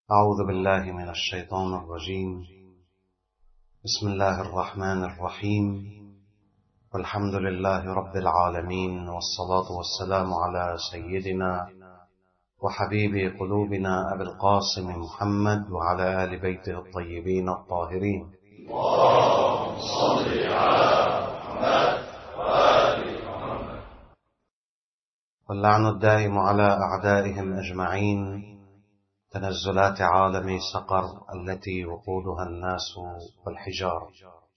أعوذ بالله من الشيطان الرجيم. بسم الله الرحمن الرحيم، والحمد لله رب العالمين، والصلاة والسلام على سيدنا وحبيب قلوبنا أبي القاسم محمد وعلى آل بيته الطيبين الطاهرين. اللهم صل على محمد وآل محمد. واللعن الدائم على أعدائهم أجمعين. تنزلات عالم سقر التي وقودها الناس والحجار،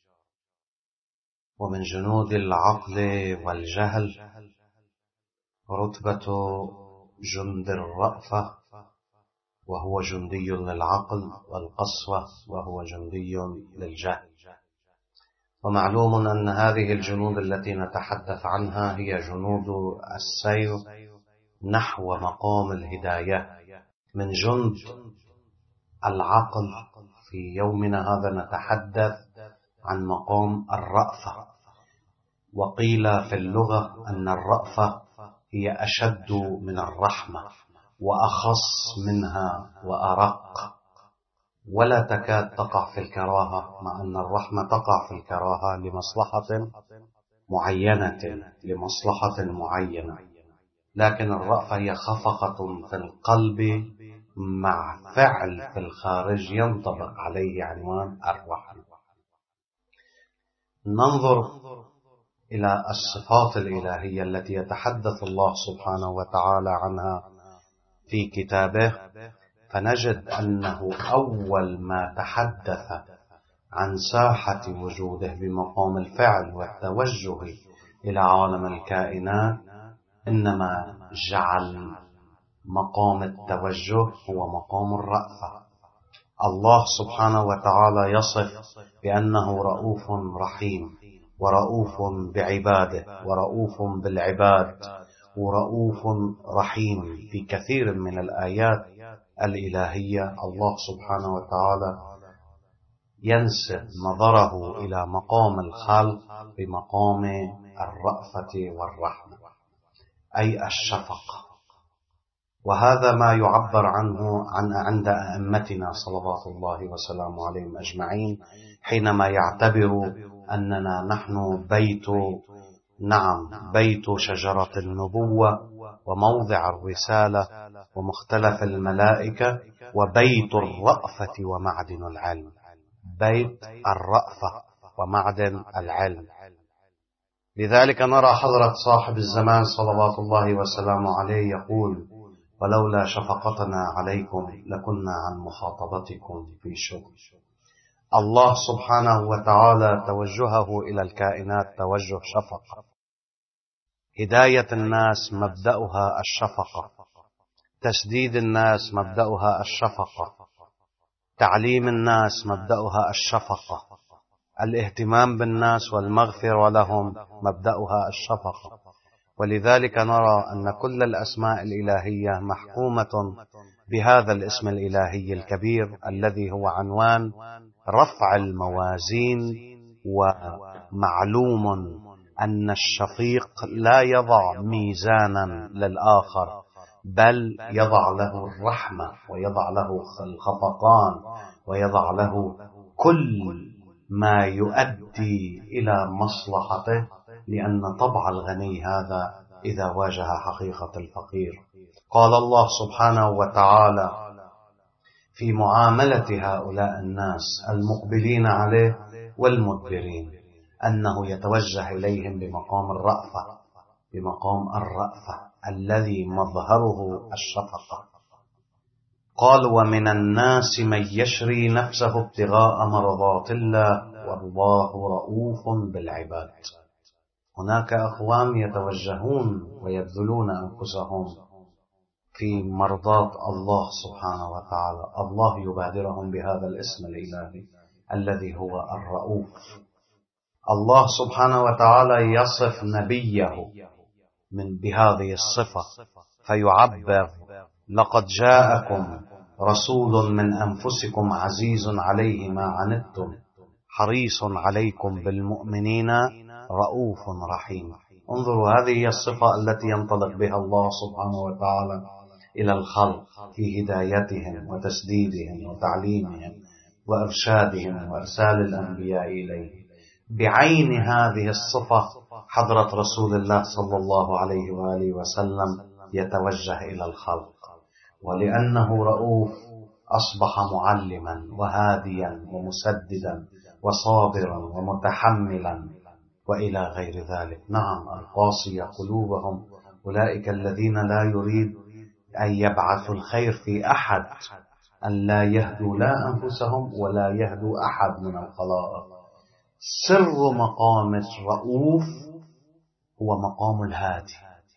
ومن جنود العقل والجهل رتبة جند الرأفة، وهو جندي للعقل، والقسوة وهو جندي للجهل. ومعلوم أن هذه الجنود التي نتحدث عنها هي جنود السير نحو مقام الهداية. من جند العقل في يومنا هذا نتحدث عن مقام الرأفة. وقيل في اللغة أن الرأفة هي أشد من الرحمة وأخص منها وأرق، ولا تكاد تقع في الكراهة، مع أن الرحمة تقع في الكراهة لمصلحة معينة، لكن الرأفة هي خفقة في القلب مع فعل في الخارج ينطبق عليه عنوان الرحمة. ننظر إلى الصفات الإلهية التي يتحدث الله سبحانه وتعالى عنها في كتابه، فنجد أنه أول ما تحدث عن ساحة وجوده بمقام الفعل والتوجه إلى عالم الكائنات، إنما جعل مقام التوجه هو مقام الرأفة. الله سبحانه وتعالى يصف بأنه رؤوف رحيم، ورؤوف بعباده، ورؤوف بالعباد، ورؤوف رحيم. في كثير من الآيات الإلهية الله سبحانه وتعالى ينسب نظره إلى مقام الخلق بمقام الرأفة والرحمة، أي الشفقة. وهذا ما يعبر عنه عند أئمتنا صلوات الله وسلامه عليهم أجمعين، حينما يعتبروا أننا نحن بيت شجرة النبوة، وموضع الرسالة، ومختلف الملائكة، وبيت الرأفة ومعدن العلم. بيت الرأفة ومعدن العلم. لذلك نرى حضرة صاحب الزمان صلوات الله وسلامه عليه يقول: ولولا شفقتنا عليكم لكنا عن مخاطبتكم في شغل. الله سبحانه وتعالى توجهه إلى الكائنات توجه شفقة. هداية الناس مبدأها الشفقة، تسديد الناس مبدأها الشفقة، تعليم الناس مبدأها الشفقة، الاهتمام بالناس والمغفرة لهم مبدأها الشفقة. ولذلك نرى أن كل الأسماء الإلهية محكومة بهذا الاسم الإلهي الكبير الذي هو عنوان رفع الموازين. ومعلوم أن الشفيق لا يضع ميزانا للآخر، بل يضع له الرحمة، ويضع له الخفقان، ويضع له كل ما يؤدي إلى مصلحته، لأن طبع الغني هذا إذا واجه حقيقة الفقير. قال الله سبحانه وتعالى في معاملة هؤلاء الناس المقبلين عليه والمدبرين أنه يتوجه إليهم بمقام الرأفة الذي مظهره الشفقة. قال: ومن الناس من يشري نفسه ابتغاء مرضات الله والله رؤوف بالعباد. هناك أقوام يتوجهون ويبذلون أنفسهم في مرضاة الله سبحانه وتعالى، الله يبادرهم بهذا الاسم الإلهي الذي هو الرؤوف. الله سبحانه وتعالى يصف نبيه بهذه الصفة فيعبر: لقد جاءكم رسول من أنفسكم عزيز عليه ما عنتم حريص عليكم بالمؤمنين رؤوف رحيم. انظروا، هذه هي الصفة التي ينطلق بها الله سبحانه وتعالى إلى الخلق في هدايتهم وتسديدهم وتعليمهم وإرشادهم وإرسال الأنبياء إليه. بعين هذه الصفة حضرة رسول الله صلى الله عليه وآله وسلم يتوجه إلى الخلق، ولأنه رؤوف أصبح معلما وهاديا ومسددا وصابرا ومتحملا وإلى غير ذلك. نعم، القاسية قلوبهم أولئك الذين لا يريد أن يبعثوا الخير في أحد، أن لا يهدوا لا أنفسهم ولا يهدوا أحد من الخلائق. سر مقام الرؤوف هو مقام الهادي.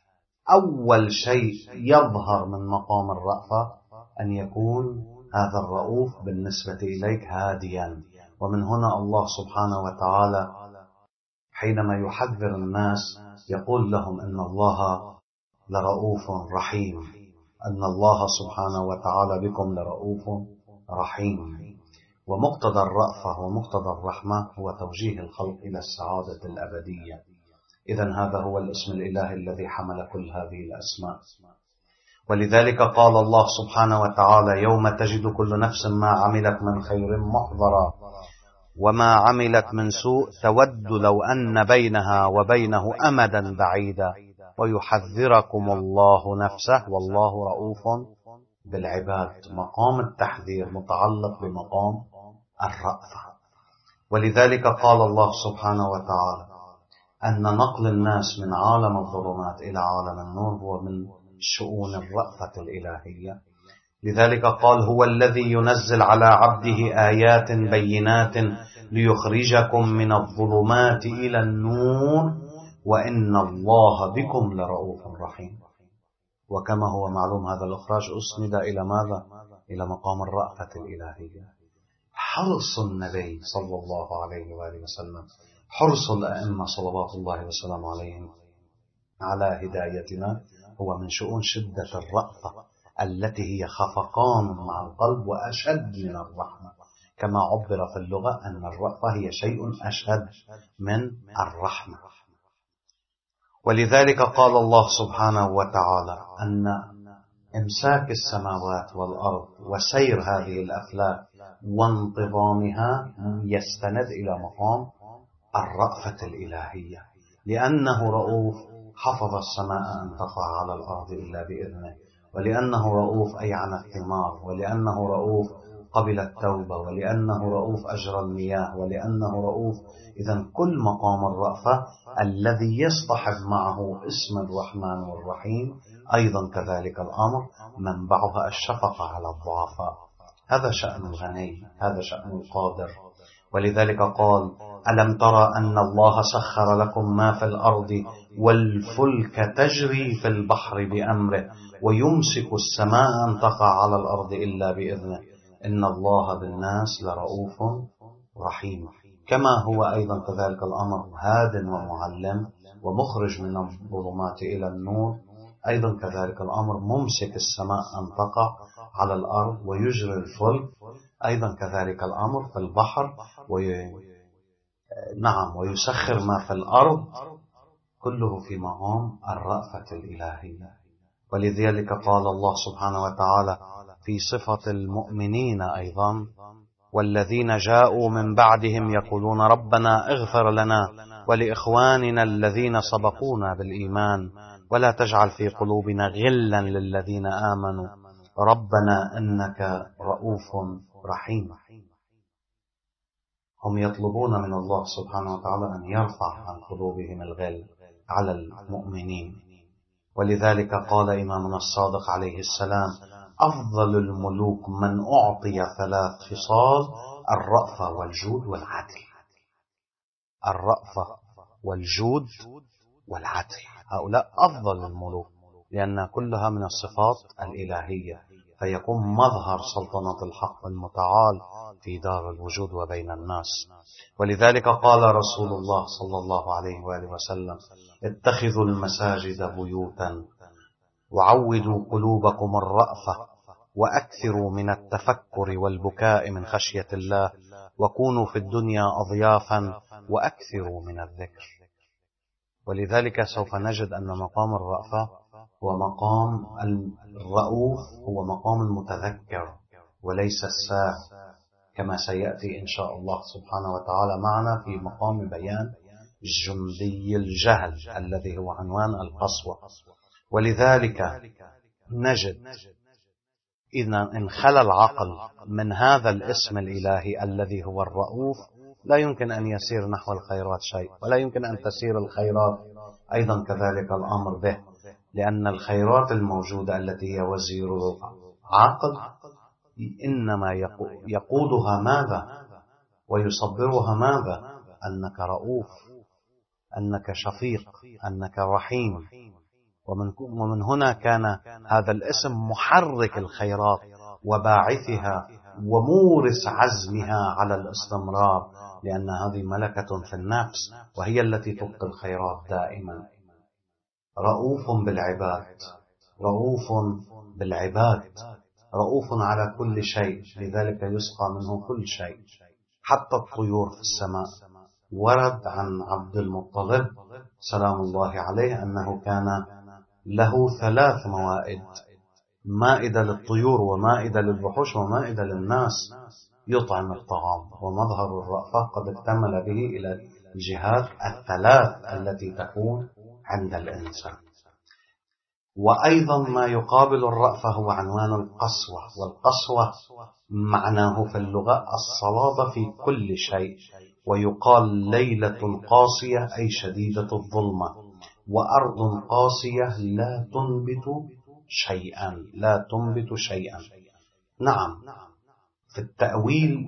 أول شيء يظهر من مقام الرأفة أن يكون هذا الرؤوف بالنسبة إليك هاديا. ومن هنا الله سبحانه وتعالى حينما يحذر الناس يقول لهم إن الله لرؤوف رحيم، أن الله سبحانه وتعالى بكم لرؤوف رحيم. ومقتضى الرأفة ومقتضى الرحمة هو توجيه الخلق إلى السعادة الأبدية. إذن هذا هو الاسم الإلهي الذي حمل كل هذه الأسماء. ولذلك قال الله سبحانه وتعالى: يوم تجد كل نفس ما عملت من خير محضرا وما عملت من سوء تود لو أن بينها وبينه أمدا بعيدا ويحذركم الله نفسه والله رؤوف بالعباد. مقام التحذير متعلق بمقام الرأفة. ولذلك قال الله سبحانه وتعالى أن نقل الناس من عالم الظلمات إلى عالم النور هو من شؤون الرأفة الإلهية. لذلك قال: هو الذي ينزل على عبده آيات بينات ليخرجكم من الظلمات إلى النور وإن الله بكم لرؤوف رحيم. وكما هو معلوم هذا الإخراج أسند إلى ماذا؟ إلى مقام الرأفة الإلهية. حرص النبي صلى الله عليه وآله وسلم، حرص الأئمة صلوات الله وسلام عليهم على هدايتنا هو من شؤون شدة الرأفة التي هي خفقان مع القلب وأشد من الرحمة، كما عبر في اللغة أن الرأفة هي شيء أشد من الرحمة. ولذلك قال الله سبحانه وتعالى أن إمساك السماوات والأرض وسير هذه الأفلاك وانتظامها يستند إلى مقام الرأفة الإلهية، لأنه رؤوف حفظ السماء أن تقع على الأرض إلا بإذنه، ولأنه رؤوف أيعن الثمار، ولأنه رؤوف قبل التوبة، ولأنه رؤوف أجرى المياه، ولأنه رؤوف. إذن كل مقام الرأفة الذي يصطحب معه اسم الرحمن والرحيم أيضا كذلك الأمر منبعها الشفقة على الضعفاء. هذا شأن الغني، هذا شأن القادر. ولذلك قال: ألم ترى أن الله سخر لكم ما في الأرض والفلك تجري في البحر بأمره ويمسك السماء أن تقع على الأرض إلا بإذنه إن الله بالناس لرؤوف رحيم. كما هو أيضا كذلك الأمر هاد ومعلم ومخرج من الظلمات إلى النور، أيضا كذلك الأمر ممسك السماء أن تقع على الأرض ويجري الفلك، أيضا كذلك الأمر في البحر ويسخر ما في الأرض، كله في مقام الرأفة الإلهية. ولذلك قال الله سبحانه وتعالى في صفة المؤمنين أيضا: والذين جاءوا من بعدهم يقولون ربنا اغفر لنا ولإخواننا الذين سبقونا بالإيمان ولا تجعل في قلوبنا غلا للذين آمنوا ربنا إنك رؤوف رحيم. هم يطلبون من الله سبحانه وتعالى أن يرفع عن قلوبهم الغل على المؤمنين. ولذلك قال إمامنا الصادق عليه السلام: أفضل الملوك من أعطي 3 خصال: الرأفة والجود والعدل. الرأفة والجود والعدل، هؤلاء أفضل الملوك، لأن كلها من الصفات الإلهية، فيكون مظهر سلطنة الحق المتعال في دار الوجود وبين الناس. ولذلك قال رسول الله صلى الله عليه وآله وسلم: اتخذوا المساجد بيوتا وعودوا قلوبكم الرأفة وأكثروا من التفكر والبكاء من خشية الله وكونوا في الدنيا أضيافا وأكثروا من الذكر. ولذلك سوف نجد أن مقام الرأفة ومقام الرؤوف هو مقام المتذكر وليس الساهو، كما سيأتي إن شاء الله سبحانه وتعالى معنا في مقام بيان جندي الجهل الذي هو عنوان القسوة. ولذلك نجد إذا انخلى العقل من هذا الاسم الإلهي الذي هو الرؤوف لا يمكن أن يسير نحو الخيرات شيء، ولا يمكن أن تسير الخيرات أيضا كذلك الأمر به، لأن الخيرات الموجودة التي هي وزير العقل إنما يقودها ماذا ويصبرها ماذا؟ أنك رؤوف، أنك شفيق، أنك رحيم. ومن هنا كان هذا الاسم محرك الخيرات وباعثها ومورس عزمها على الاستمرار، لأن هذه ملكة في النفس وهي التي تبقي الخيرات دائما. رؤوف بالعباد، رؤوف بالعباد، رؤوف على كل شيء، لذلك يسقى منه كل شيء حتى الطيور في السماء. ورد عن عبد المطلب سلام الله عليه أنه كان له 3 موائد، مائدة للطيور ومائدة للوحوش ومائدة للناس، يطعم الطعام، ومظهر الرأفة قد اكتمل به إلى الجهات ال3 التي تكون عند الإنسان. وأيضا ما يقابل الرأفة هو عنوان القسوة، والقسوة معناه في اللغة الصلابة في كل شيء، ويقال ليلة قاسية أي شديدة الظلمة، وأرض قاسية لا تنبت شيئا، لا تنبت شيئا. نعم، في التأويل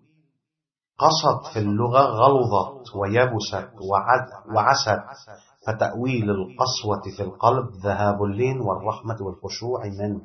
قصد في اللغة غلظت ويبست وعست، فتأويل القسوة في القلب ذهاب اللين والرحمة والخشوع منه.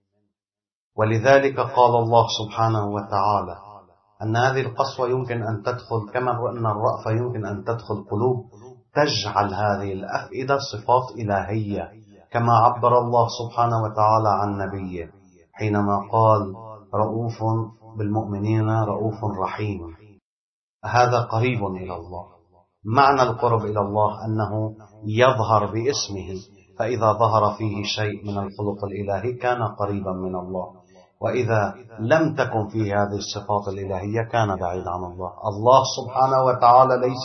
ولذلك قال الله سبحانه وتعالى أن هذه القسوة يمكن أن تدخل كما أن الرأفة يمكن أن تدخل قلوب تجعل هذه الأفئدة صفات إلهية، كما عبر الله سبحانه وتعالى عن نبيه حينما قال رؤوف بالمؤمنين رؤوف رحيم. هذا قريب إلى الله. معنى القرب إلى الله أنه يظهر باسمه، فإذا ظهر فيه شيء من الخلق الإلهي كان قريبا من الله، وإذا لم تكن فيه هذه الصفات الإلهية كان بعيد عن الله. الله سبحانه وتعالى ليس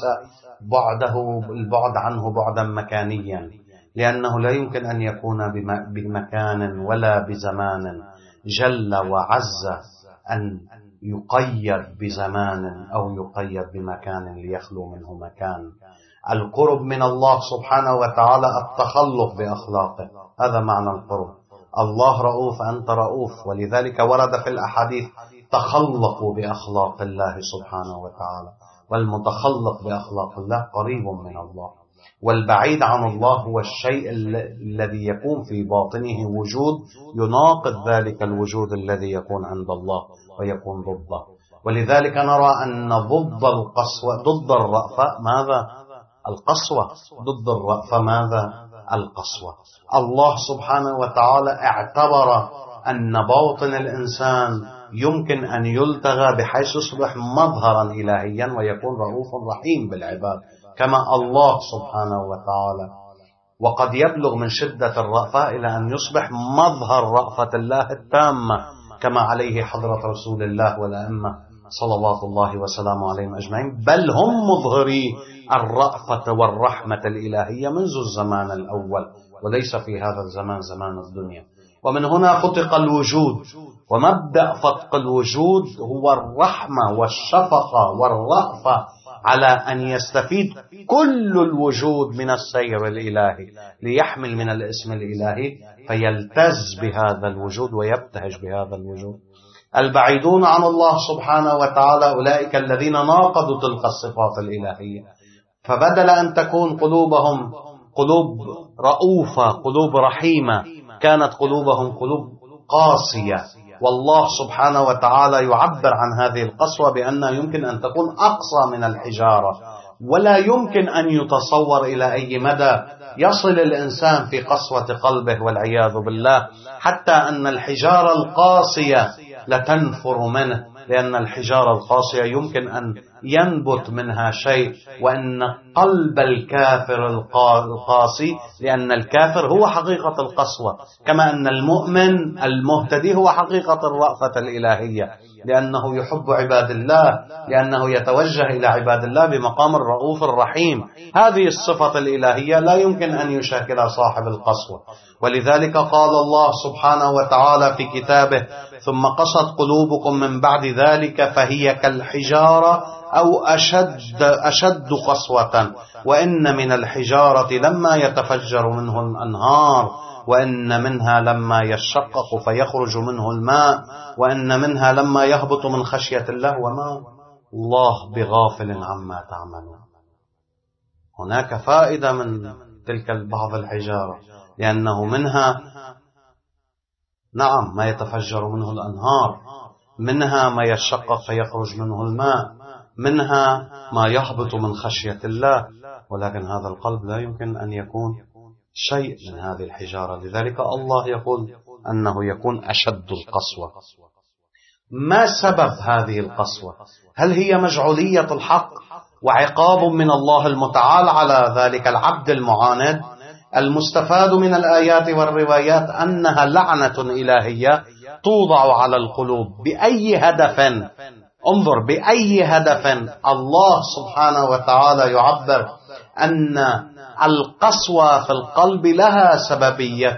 البعد عنه بعدا مكانيا، لأنه لا يمكن أن يكون بمكان ولا بزمان، جل وعز أن يقيد بزمان أو يقيد بمكان ليخلو منه مكان. القرب من الله سبحانه وتعالى التخلق بأخلاقه، هذا معنى القرب. الله رؤوف، أنت رؤوف، ولذلك ورد في الأحاديث تخلقوا بأخلاق الله سبحانه وتعالى، والمتخلق بأخلاق الله قريب من الله. والبعيد عن الله هو الشيء الذي يكون في باطنه وجود يناقض ذلك الوجود الذي يكون عند الله ويكون ضده. ولذلك نرى أن ضد القسوة ضد الرأفة ماذا؟ القسوة. ضد الرأفة ماذا؟ القسوة. الله سبحانه وتعالى اعتبر أن باطن الإنسان يمكن أن يلتغى بحيث يصبح مظهرا إلهيا ويكون رؤوف رحيم بالعباد كما الله سبحانه وتعالى، وقد يبلغ من شدة الرأفة إلى أن يصبح مظهر رأفة الله التامة كما عليه حضرة رسول الله والأئمة صلوات الله وسلامه عليهم أجمعين، بل هم مظهري الرأفة والرحمة الإلهية منذ الزمان الأول، وليس في هذا الزمان زمان الدنيا. ومن هنا فتق الوجود، ومبدأ فتق الوجود هو الرحمة والشفقة والرأفة على أن يستفيد كل الوجود من السير الإلهي ليحمل من الاسم الإلهي فيلتز بهذا الوجود ويبتهج بهذا الوجود. البعيدون عن الله سبحانه وتعالى أولئك الذين ناقضوا تلك الصفات الإلهية، فبدل أن تكون قلوبهم قلوب رؤوفة قلوب رحيمة كانت قلوبهم قلوب قاسية. والله سبحانه وتعالى يعبر عن هذه القسوة بأنها يمكن أن تكون أقصى من الحجارة، ولا يمكن أن يتصور إلى أي مدى يصل الإنسان في قسوة قلبه والعياذ بالله، حتى أن الحجارة القاسية لتنفر منه، لأن الحجارة القاسية يمكن أن ينبت منها شيء، وأن قلب الكافر القاسي، لأن الكافر هو حقيقة القسوة، كما أن المؤمن المهتدي هو حقيقة الرأفة الإلهية، لأنه يحب عباد الله، لأنه يتوجه إلى عباد الله بمقام الرؤوف الرحيم. هذه الصفة الإلهية لا يمكن أن يشاكلها صاحب القسوة. ولذلك قال الله سبحانه وتعالى في كتابه: ثم قست قلوبكم من بعد ذلك فهي كالحجارة أو أشد قسوة، وإن من الحجارة لما يتفجر منه الأنهار، وإن منها لما يشقق فيخرج منه الماء، وإن منها لما يهبط من خشية الله، وما الله بغافل عما تعملون. هناك فائدة من تلك بعض الحجارة، لأنه منها نعم ما يتفجر منه الأنهار، منها ما يشقق فيخرج منه الماء، منها ما يهبط من خشية الله، ولكن هذا القلب لا يمكن أن يكون شيء من هذه الحجارة. لذلك الله يقول أنه يكون أشد القسوة. ما سبب هذه القسوة؟ هل هي مجعولية الحق وعقاب من الله المتعال على ذلك العبد المعاند؟ المستفاد من الآيات والروايات أنها لعنة إلهية توضع على القلوب. بأي هدف؟ انظر، بأي هدف الله سبحانه وتعالى يعبر أن القسوة في القلب لها سببية،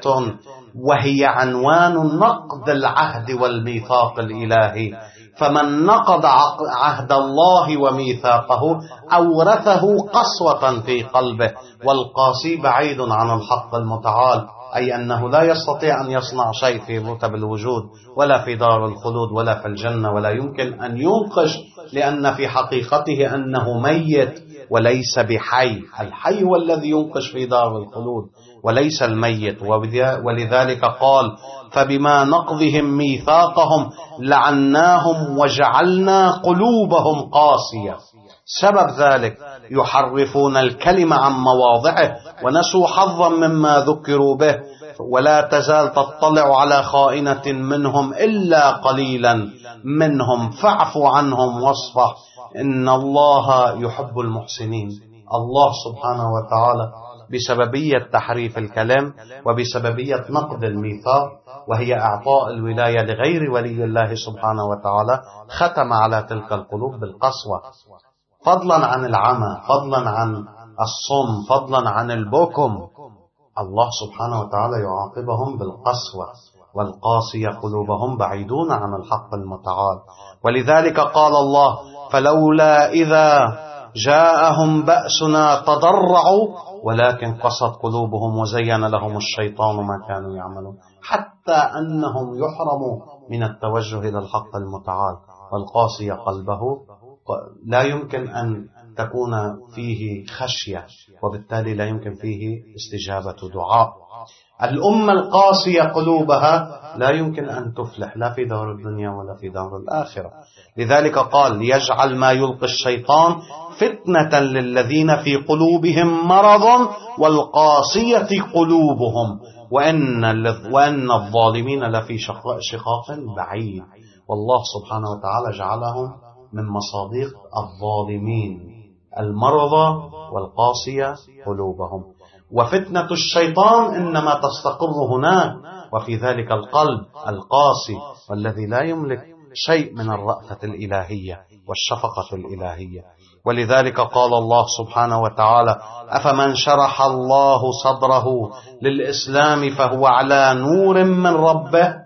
وهي عنوان نقض العهد والميثاق الإلهي. فمن نقض عهد الله وميثاقه أورثه قسوة في قلبه، والقاسي بعيد عن الحق المتعال، أي أنه لا يستطيع أن يصنع شيء في رتب الوجود ولا في دار الخلود ولا في الجنة، ولا يمكن أن ينقش، لأن في حقيقته أنه ميت وليس بحي. الحي هو الذي ينقش في دار الخلود وليس الميت. ولذلك قال: فبما نقضهم ميثاقهم لعناهم وجعلنا قلوبهم قاسية. سبب ذلك يحرفون الكلمة عن مواضعه ونسوا حظا مما ذكروا به، ولا تزال تطلع على خائنة منهم إلا قليلا منهم فاعف عنهم واصفح إن الله يحب المحسنين. الله سبحانه وتعالى بسببية تحريف الكلام وبسببية نقض الميثاق، وهي إعطاء الولاية لغير ولي الله سبحانه وتعالى، ختم على تلك القلوب بالقسوة، فضلا عن العمى، فضلا عن الصم، فضلا عن البكم. الله سبحانه وتعالى يعاقبهم بالقسوة، والقاسية قلوبهم بعيدون عن الحق المتعال. ولذلك قال الله: فلولا إذا جاءهم بأسنا تضرعوا ولكن قست قلوبهم وزين لهم الشيطان ما كانوا يعملون. حتى أنهم يحرموا من التوجه إلى الحق المتعال. والقاسي قلبه لا يمكن أن تكون فيه خشية، وبالتالي لا يمكن فيه استجابة دعاء. الأمة القاسية قلوبها لا يمكن أن تفلح لا في دار الدنيا ولا في دار الآخرة. لذلك قال: ليجعل ما يلقي الشيطان فتنة للذين في قلوبهم مرض والقاسية قلوبهم وأن الظالمين لفي شقاق بعيد. والله سبحانه وتعالى جعلهم من مصادق الظالمين، المرضى والقاسية قلوبهم. وفتنة الشيطان إنما تستقر هناك، وفي ذلك القلب القاسي والذي لا يملك شيء من الرأفة الإلهية والشفقة الإلهية. ولذلك قال الله سبحانه وتعالى: أفمن شرح الله صدره للإسلام فهو على نور من ربه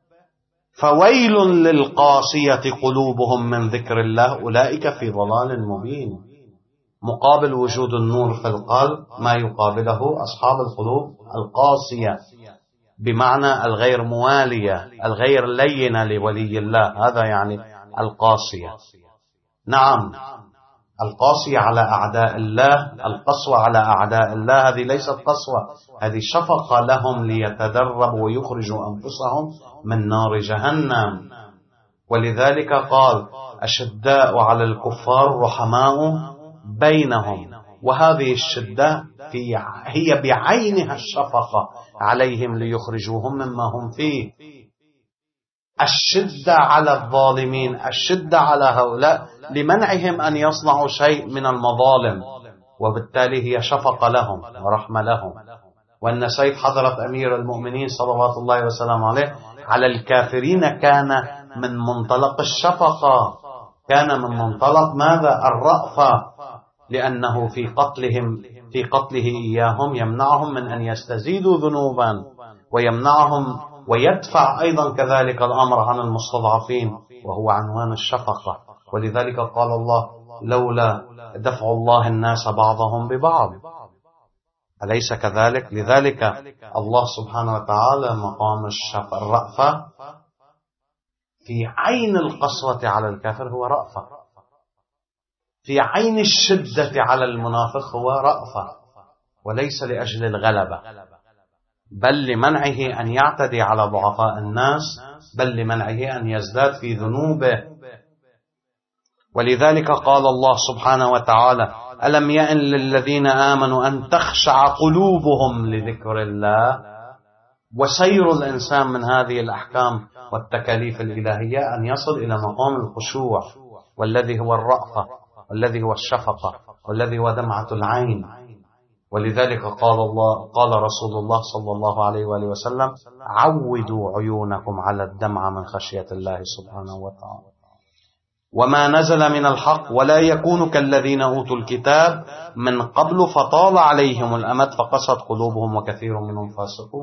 فويل للقاسية قلوبهم من ذكر الله أولئك في ضلال مبين. مقابل وجود النور في القلب ما يقابله أصحاب القلوب القاسية، بمعنى الغير موالية، الغير لينة لولي الله. هذا يعني القاسية. نعم، القاسية على أعداء الله، القسوة على أعداء الله، هذه ليست قسوة، هذه شفقة لهم ليتدربوا ويخرجوا أنفسهم من نار جهنم. ولذلك قال: أشداء على الكفار رحماء بينهم. وهذه الشدة هي بعينها الشفقة عليهم ليخرجوهم مما هم فيه. الشدة على الظالمين، الشدة على هؤلاء لمنعهم أن يصنعوا شيء من المظالم، وبالتالي هي شفقة لهم ورحمة لهم. وأن سيف حضرة أمير المؤمنين صلوات الله وسلامه عليه على الكافرين كان من منطلق الشفقة، كان من منطلق ماذا؟ الرأفة، لأنه في قتله إياهم يمنعهم من أن يستزيدوا ذنوبا، ويمنعهم ويدفع أيضا كذلك الأمر عن المستضعفين، وهو عنوان الشفقة. ولذلك قال الله: لولا دفع الله الناس بعضهم ببعض، أليس كذلك؟ لذلك الله سبحانه وتعالى مقام الرأفة في عين القسوة على الكافر هو رأفة، في عين الشدة على المنافق هو رأفة، وليس لأجل الغلبة، بل لمنعه أن يعتدي على ضعفاء الناس، بل لمنعه أن يزداد في ذنوبه. ولذلك قال الله سبحانه وتعالى: ألم يئن للذين آمنوا أن تخشع قلوبهم لذكر الله. وسير الإنسان من هذه الأحكام والتكاليف الإلهية أن يصل إلى مقام الخشوع، والذي هو الرأفة، والذي هو الشفقة، والذي هو دمعة العين. ولذلك قال رسول الله صلى الله عليه وآله وسلم: عودوا عيونكم على الدمع من خشية الله سبحانه وتعالى. وما نزل من الحق ولا يكون كالذين أوتوا الكتاب من قبل فطال عليهم الأمد فقست قلوبهم وكثير منهم فاسقون.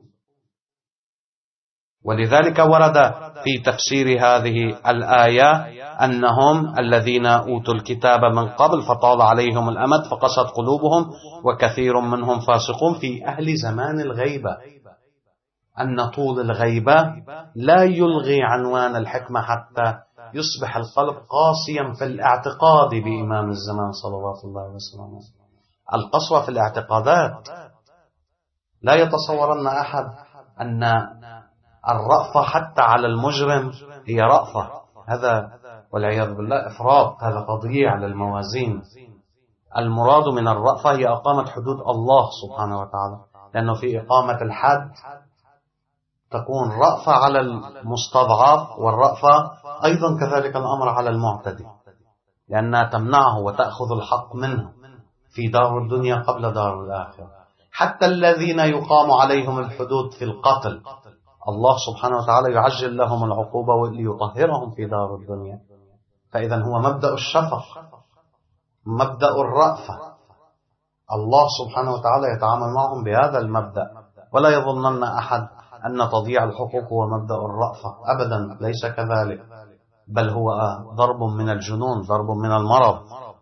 ولذلك ورد في تفسير هذه الآية أنهم الذين أوتوا الكتاب من قبل فطال عليهم الأمد فقست قلوبهم وكثير منهم فاسقون في أهل زمان الغيبة، أن طول الغيبة لا يلغي عنوان الحكمة حتى يصبح القلب قاسيا في الاعتقاد بإمام الزمان صلوات الله وسلامه. القسوة في الاعتقادات، لا يتصورن أحد أن الرأفة حتى على المجرم هي رأفة، هذا والعياذ بالله إفراط، هذا تضييع للموازين. المراد من الرأفة هي إقامة حدود الله سبحانه وتعالى، لأنه في إقامة الحد تكون رأفة على المستضعف، والرأفة أيضا كذلك الأمر على المعتدي، لأنها تمنعه وتأخذ الحق منه في دار الدنيا قبل دار الآخرة. حتى الذين يقام عليهم الحدود في القتل الله سبحانه وتعالى يعجل لهم العقوبة ليطهرهم في دار الدنيا. فإذا هو مبدأ الشفق، مبدأ الرأفة، الله سبحانه وتعالى يتعامل معهم بهذا المبدأ. ولا يظنن أحد أن تضييع الحقوق هو مبدأ الرأفة، أبدا ليس كذلك، بل هو ضرب من الجنون، ضرب من المرض.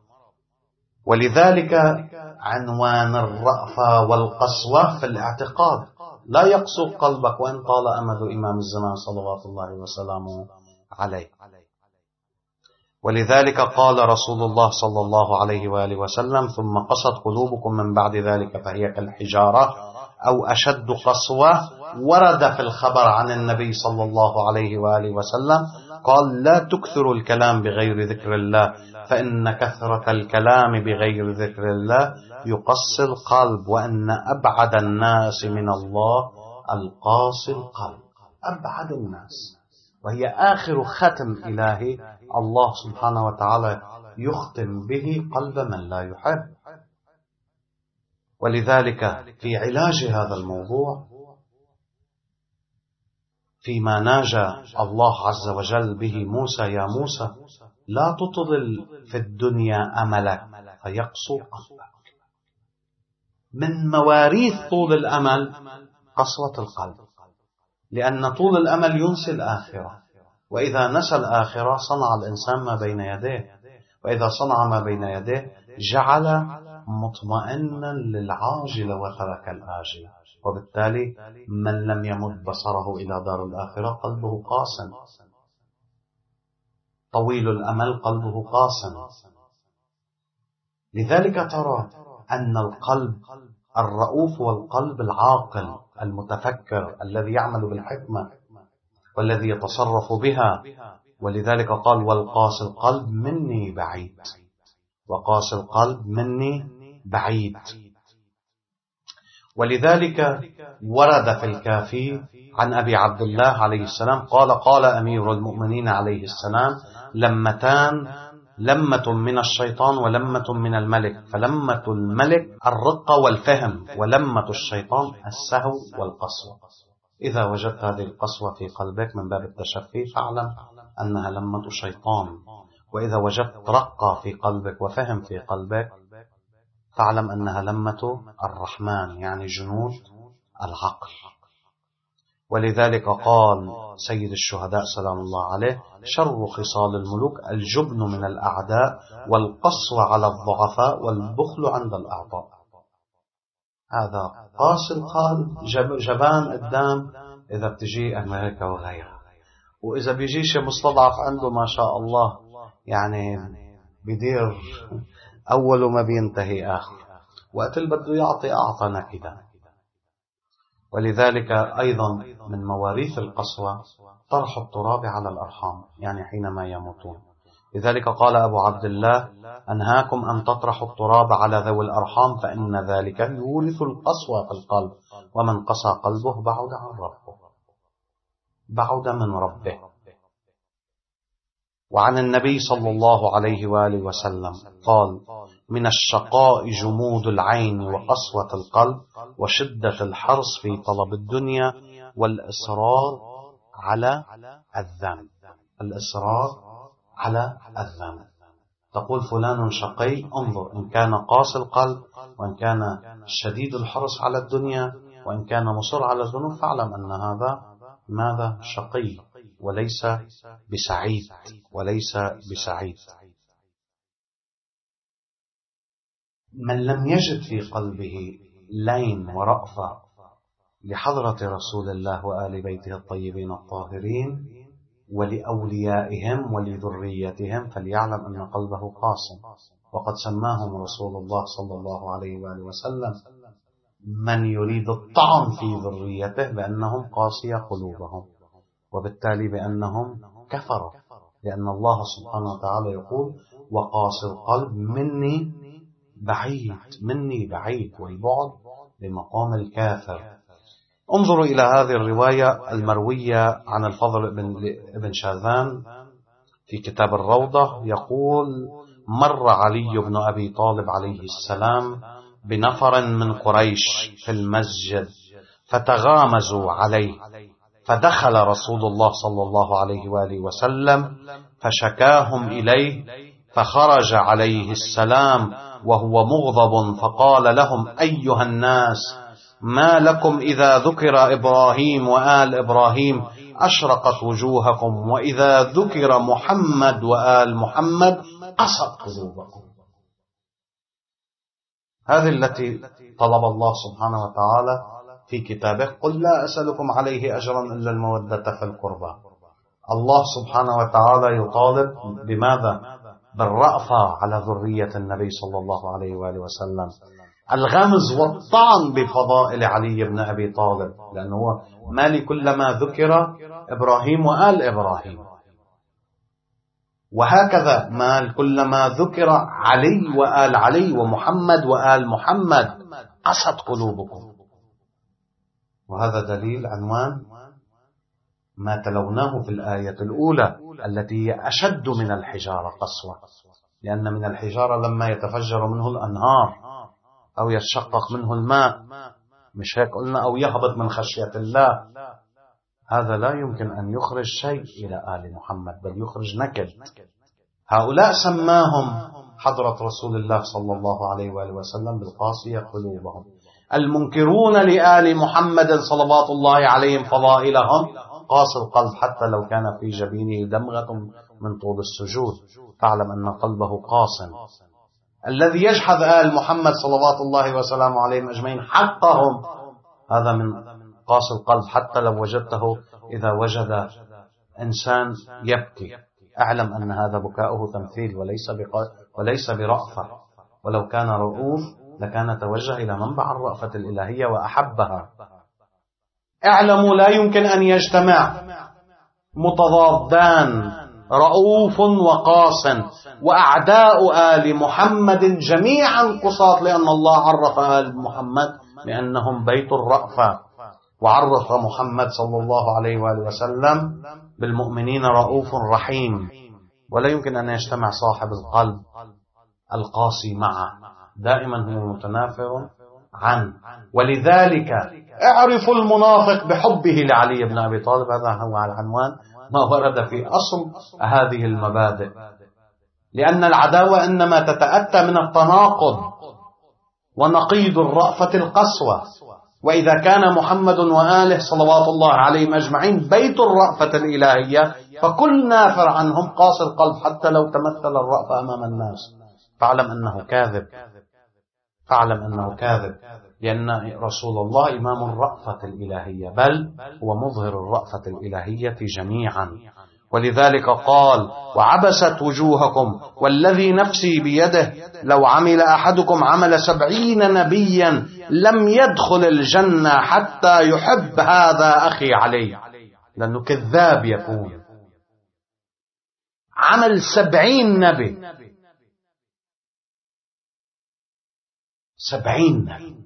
ولذلك عنوان الرأفة والقسوة في الاعتقاد، لا يقسو قلبك وإن طال أمد إمام الزمان صلوات الله وسلامه عليه. ولذلك قال رسول الله صلى الله عليه وآله وسلم: ثم قست قلوبكم من بعد ذلك فهي كالحجارة أو أشد قسوة. ورد في الخبر عن النبي صلى الله عليه وآله وسلم قال: لا تكثروا الكلام بغير ذكر الله فإن كثرة الكلام بغير ذكر الله يقسي القلب، وأن أبعد الناس من الله القاسي القلب. أبعد الناس، وهي آخر ختم إلهي الله سبحانه وتعالى يختم به قلب من لا يحب. ولذلك في علاج هذا الموضوع، فيما ناجى الله عز وجل به موسى: يا موسى لا تطل في الدنيا أملك فيقسو قلبك. من مواريث طول الأمل قسوة القلب، لأن طول الأمل ينسي الآخرة، وإذا نسى الآخرة صنع الإنسان ما بين يديه، وإذا صنع ما بين يديه جعل مطمئنا للعاجل وترك الآجل. وبالتالي من لم يمد بصره إلى دار الآخرة قلبه قاسٍ، طويل الأمل قلبه قاسٍ. لذلك ترى أن القلب الرؤوف والقلب العاقل المتفكر الذي يعمل بالحكمة والذي يتصرف بها. ولذلك قال: والقاسي القلب مني بعيد، وقاسي القلب مني بعيد. ولذلك ورد في الكافي عن أبي عبد الله عليه السلام قال: قال أمير المؤمنين عليه السلام: لمتان لمة من الشيطان ولمة من الملك، فلمة الملك الرقة والفهم، ولمة الشيطان السهو والقسوة. إذا وجدت هذه القسوة في قلبك من باب التشفي فاعلم أنها لمة شيطان، وإذا وجدت رقة في قلبك وفهم في قلبك فاعلم أنها لمة الرحمن، يعني جنود العقل. ولذلك قال سيد الشهداء سلام الله عليه: شر خصال الملوك الجبن من الأعداء، والقسوة على الضعفاء، والبخل عند الأعضاء. هذا قاسي القلب، جبان قدام إذا بتجي أمريكا وغيرها، وإذا بيجيش مستضعف عنده ما شاء الله يعني بدير أول ما بينتهي آخر، وقت اللي بده يعطي أعطى نكدا. ولذلك أيضا من مواريث القسوة طرح التراب على الأرحام، يعني حينما يموتون. لذلك قال أبو عبد الله: أنهاكم أن تطرحوا التراب على ذوي الأرحام، فإن ذلك يورث القسوة في القلب، ومن قسى قلبه بعد عن ربه، بعد من ربه. وعن النبي صلى الله عليه وآله وسلم قال: من الشقاء جمود العين وقسوة القلب وشدة الحرص في طلب الدنيا والإصرار على الذنب. الإصرار على الذنب. تقول فلان شقي، انظر إن كان قاسي القلب، وإن كان شديد الحرص على الدنيا، وإن كان مصر على الذنوب، فاعلم أن هذا ماذا؟ شقي، وليس بسعيد، وليس بسعيد. من لم يجد في قلبه لين ورأفة لحضرة رسول الله وآل بيته الطيبين الطاهرين ولأوليائهم ولذريتهم فليعلم أن قلبه قاسٍ. وقد سماهم رسول الله صلى الله عليه وآله وسلم من يريد الطعن في ذريته بأنهم قاسية قلوبهم، وبالتالي بأنهم كفروا، لأن الله سبحانه وتعالى يقول: وقاسي القلب مني بعيد، مني بعيد، والبعد بمقام الكافر. انظروا إلى هذه الرواية المروية عن الفضل بن شاذان في كتاب الروضة، يقول: مر علي بن أبي طالب عليه السلام بنفر من قريش في المسجد فتغامزوا عليه، فدخل رسول الله صلى الله عليه وآله وسلم فشكاهم إليه، فخرج عليه السلام وهو مغضب فقال لهم: أيها الناس، ما لكم إذا ذكر إبراهيم وآل إبراهيم أشرقت وجوهكم، وإذا ذكر محمد وآل محمد قست قلوبكم. هذه التي طلب الله سبحانه وتعالى في كتابه: قل لا أسألكم عليه أجرا إلا المودة في القربى. الله سبحانه وتعالى يطالب بماذا؟ بالرأفة على ذرية النبي صلى الله عليه وآله وسلم، الغمز والطعن بفضائل علي بن أبي طالب، لأنه هو مالي كلما ذكر إبراهيم وآل إبراهيم، وهكذا مال كلما ذكر علي وآل علي ومحمد وآل محمد قست قلوبكم. وهذا دليل عنوان ما تلوناه في الآية الأولى التي هي أشد من الحجارة قسوة، لأن من الحجارة لما يتفجر منه الأنهار أو يتشقق منه الماء، مش هيك قلنا؟ أو يهبط من خشية الله. هذا لا يمكن أن يخرج شيء إلى آل محمد، بل يخرج نكد. هؤلاء سماهم حضرة رسول الله صلى الله عليه وآله وسلم بالقاسية قلوبهم، المنكرون لآل محمد صلوات الله عليهم فضائلهم قاس القلب، حتى لو كان في جبينه دمغة من طول السجود، فاعلم أن قلبه قاس. الذي يجحد آل محمد صلوات الله وسلامه عليهم أجمعين حقهم، هذا من قاس القلب. حتى لو وجدته إذا وجد إنسان يبكي، أعلم أن هذا بكاؤه تمثيل وليس برأفة، ولو كان رؤوف لكان توجه إلى منبع الرأفة الإلهية وأحبها. اعلموا لا يمكن أن يجتمع متضادان، رؤوف وقاس، وأعداء آل محمد جميعا قصاة، لأن الله عرف آل محمد بأنهم بيت الرأفة، وعرف محمد صلى الله عليه وآله وسلم بالمؤمنين رؤوف رحيم. ولا يمكن أن يجتمع صاحب القلب القاسي معه، دائما هو متنافر عنه. ولذلك اعرفوا المنافق بحبه لعلي بن أبي طالب، هذا هو العنوان ما ورد في أصل هذه المبادئ. لأن العداوة إنما تتأتى من التناقض ونقيض الرأفة القسوة، وإذا كان محمد وآله صلوات الله عليهم أجمعين بيت الرأفة الإلهية، فكل نافر عنهم قاسي القلب حتى لو تمثل الرأفة أمام الناس. فاعلم أنه كاذب، فاعلم أنه كاذب، لأن رسول الله إمام الرأفة الإلهية، بل هو مظهر الرأفة الإلهية جميعا. ولذلك قال: وعبست وجوهكم والذي نفسي بيده لو عمل أحدكم عمل 70 نبيا لم يدخل الجنة حتى يحب هذا أخي علي. لأنه كذاب يكون. عمل 70 نبي، 70 نبي،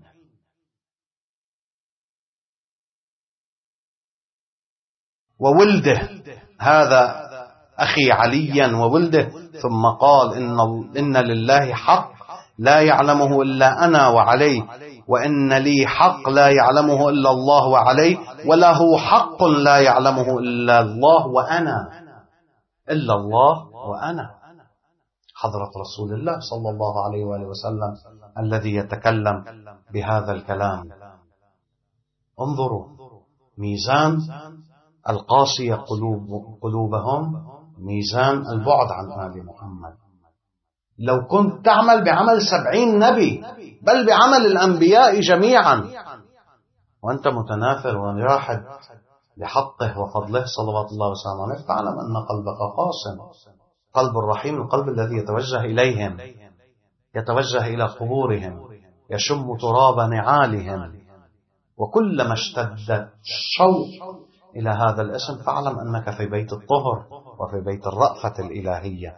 وولده هذا أخي عليا وولده، ثم قال: إن لله حق لا يعلمه إلا أنا وعلي، وإن لي حق لا يعلمه إلا الله وعلي، وله حق لا يعلمه إلا الله وأنا، إلا الله وأنا. حضرة رسول الله صلى الله عليه وآله وسلم الذي يتكلم بهذا الكلام. انظروا ميزان القاسية قلوبهم، ميزان البعد عن آل محمد. لو كنت تعمل بعمل 70 نبي، بل بعمل الأنبياء جميعا، وأنت متنافر وجاحد لحقه وفضله صلوات الله وسلامه عليه، فاعلم أن قلبك قاسٍ. قلب الرحيم القلب الذي يتوجه إليهم، يتوجه إلى قبورهم، يشم تراب نعالهم. وكلما اشتد الشوق إلى هذا الاسم فاعلم أنك في بيت الطهر وفي بيت الرأفة الإلهية.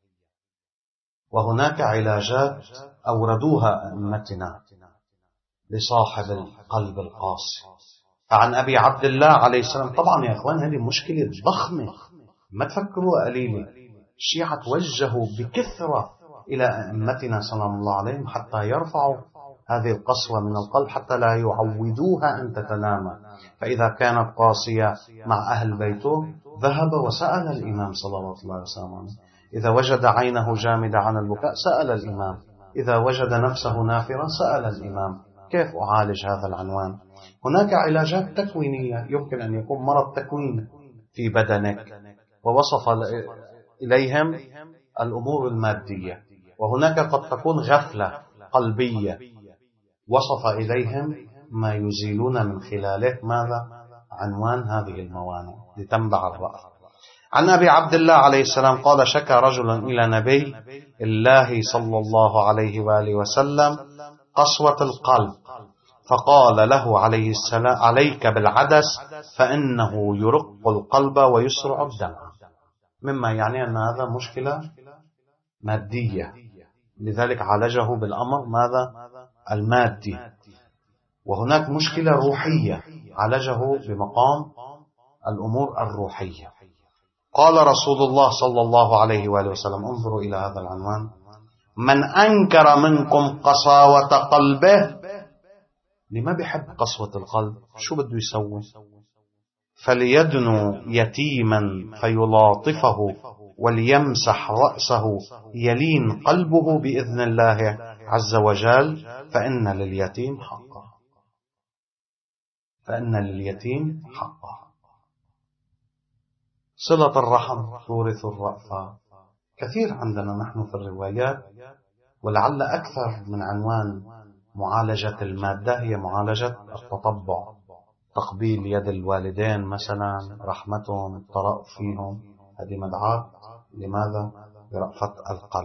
وهناك علاجات أوردوها أئمتنا لصاحب القلب القاسي. فعن أبي عبد الله عليه السلام، طبعا يا أخوان هذه مشكلة ضخمة، ما تفكروا قليلا. الشيعة توجهوا بكثرة إلى أئمتنا سلام الله عليهم حتى يرفعوا هذه القسوة من القلب، حتى لا يعودوها أن تتنامى. فإذا كانت قاسية مع أهل بيته ذهب وسأل الإمام صلوات الله وسلامه عليه. إذا وجد عينه جامدة عن البكاء سأل الإمام، إذا وجد نفسه نافرا سأل الإمام. كيف أعالج هذا العنوان؟ هناك علاجات تكوينية، يمكن أن يكون مرض تكويني في بدنك، ووصف إليهم الأمور المادية. وهناك قد تكون غفلة قلبية، وصف إليهم ما يزيلون من خلاله ماذا؟ عنوان هذه الموانع لتنبع الرأفة. عن أبي عبد الله عليه السلام قال: شكى رجل إلى نبي الله صلى الله عليه وآله وسلم قسوة القلب، فقال له عليه السلام: عليك بالعدس فإنه يرق القلب ويسرع الدمع. مما يعني أن هذا مشكلة مادية، لذلك عالجه بالأمر ماذا؟ المادي. وهناك مشكلة روحية عالجه بمقام الأمور الروحية. قال رسول الله صلى الله عليه وآله وسلم، انظروا إلى هذا العنوان: من أنكر منكم قساوة قلبه، لما بيحب قسوة القلب؟ شو بده يسوي؟ فليدنو يتيما فيلاطفه وليمسح رأسه يلين قلبه بإذن الله عز وجل، فإن لليتيم حقا، فإن لليتيم حقا. صلة الرحم تورث الرأفة. كثير عندنا نحن في الروايات، ولعل أكثر من عنوان معالجة المادة هي معالجة التطبع، تقبيل يد الوالدين مثلا، رحمتهم، الطرأ فيهم، هذه مدعاة لماذا؟ لرأفة القلب.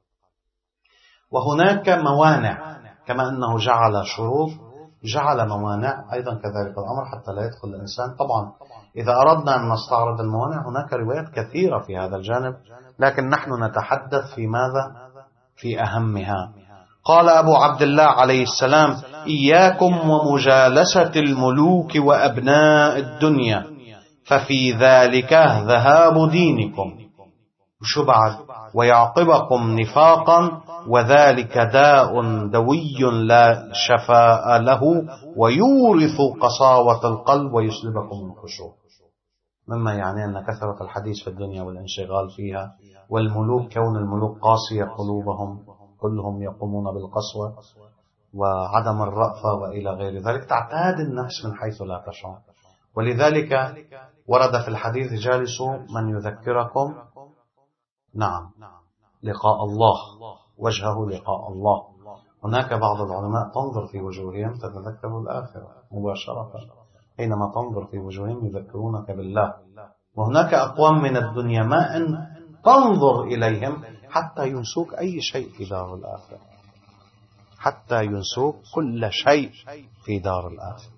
وهناك موانع، كما أنه جعل شروط جعل موانع أيضا كذلك الأمر حتى لا يدخل الإنسان. طبعا إذا أردنا أن نستعرض الموانع هناك روايات كثيرة في هذا الجانب، لكن نحن نتحدث في ماذا؟ في أهمها. قال أبو عبد الله عليه السلام: إياكم ومجالسة الملوك وأبناء الدنيا، ففي ذلك ذهاب دينكم. وشو بعد؟ ويعقبكم نفاقا وذلك داء دوي لا شفاء له ويورث قساوة القلب ويسلبكم الخشوع. مما يعني أن كثرة الحديث في الدنيا والانشغال فيها والملوك، كون الملوك قاسية قلوبهم كلهم يقومون بالقسوة وعدم الرأفة وإلى غير ذلك، تعتاد النفس من حيث لا تشعر. ولذلك ورد في الحديث جالسوا من يذكركم نعم لقاء الله، وجهه لقاء الله. هناك بعض العلماء تنظر في وجوههم تتذكر الآخرة مباشرة، حينما تنظر في وجوههم يذكرونك بالله. وهناك أقوام من الدنيا ما أن تنظر إليهم حتى ينسوك أي شيء في دار الآخرة، حتى ينسوك كل شيء في دار الآخرة.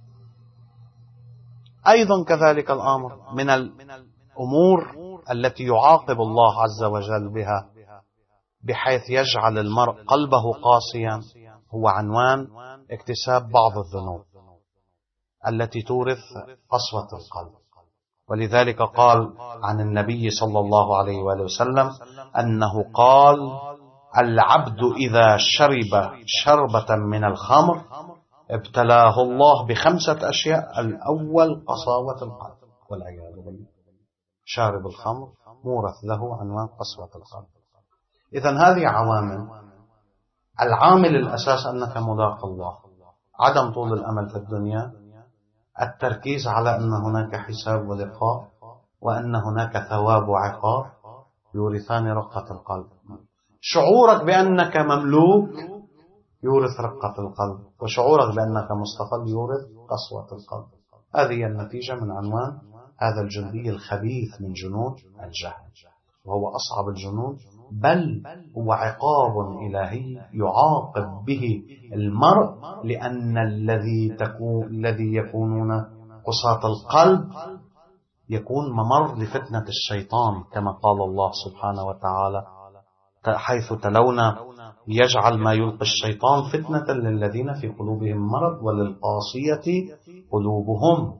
أيضا كذلك الأمر من الأمور التي يعاقب الله عز وجل بها بحيث يجعل المرء قلبه قاسيا، هو عنوان اكتساب بعض الذنوب التي تورث قسوة القلب. ولذلك قال عن النبي صلى الله عليه وآله وسلم أنه قال: العبد إذا شرب شربة من الخمر ابتلاه الله ب5 أشياء. الأول قساوة القلب والعياذ بالله. شارب الخمر مورث له عنوان قسوة القلب. إذن هذه عوامل. العامل الأساس أنك ملاق الله، عدم طول الأمل في الدنيا، التركيز على أن هناك حساب ولقاء، وأن هناك ثواب وعقاب يورثان رقة القلب. شعورك بأنك مملوك يورث رقة القلب، وشعورك بأنك مستقل يورث قسوة القلب. هذه النتيجة من عنوان هذا الجندي الخبيث من جنود الجهل، وهو أصعب الجنود، بل هو عقاب إلهي يعاقب به المرء، لأن الذي يكونون قساة القلب يكون ممر لفتنة الشيطان، كما قال الله سبحانه وتعالى حيث تلونا: يجعل ما يلقي الشيطان فتنة للذين في قلوبهم مرض وللقاسية قلوبهم.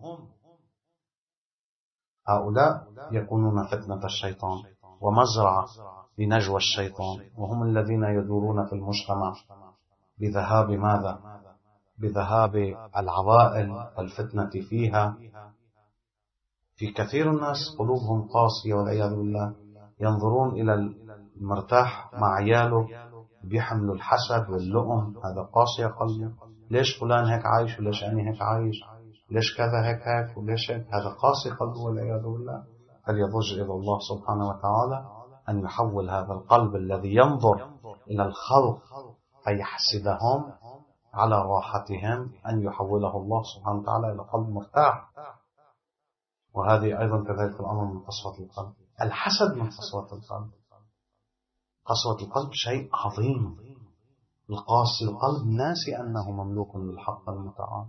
هؤلاء يكونون فتنة الشيطان ومزرعة لنجوى الشيطان، وهم الذين يدورون في المجتمع بذهاب ماذا؟ بذهاب العوائل والفتنة فيها. في كثير الناس قلوبهم قاسية والعياذ بالله، ينظرون إلى المرتاح مع عياله بيحملوا الحسد واللؤم، هذا قاسية قلبه. ليش فلان هيك عايش وليش أنا هيك عايش؟ ليش كذا هيك وليش هيك؟ هذا قاسي قلبه والعياذ بالله. فليضج إلى الله سبحانه وتعالى أن يحول هذا القلب الذي ينظر إلى الخلق فيحسدهم على راحتهم، أن يحوله الله سبحانه وتعالى إلى قلب مرتاح. وهذه أيضا كذلك الأمر من قسوة القلب. الحسد من قسوة القلب. قسوة القلب شيء عظيم. القاسي القلب ناسي أنه مملوك للحق المتعال.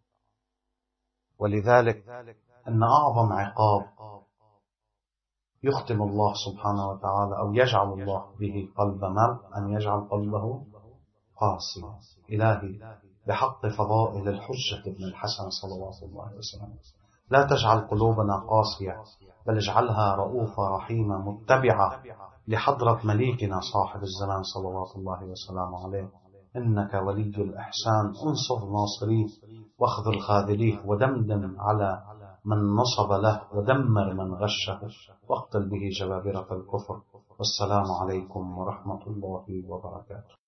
ولذلك أن أعظم عقاب يختم الله سبحانه وتعالى أو يجعل الله به قلب مرء أن يجعل قلبه قاسي. إلهي بحق فضائل الحجة ابن الحسن صلوات الله وسلامه لا تجعل قلوبنا قاسية، بل اجعلها رؤوفة رحيمة متبعة لحضرة مليكنا صاحب الزمان صلوات الله وسلامه عليه. إنك ولي الإحسان، انصر ناصريه واخذل خاذليه، ودمدم على من نصب له، ودمر من غشه، واقتل به جبابرة الكفر. والسلام عليكم ورحمة الله وبركاته.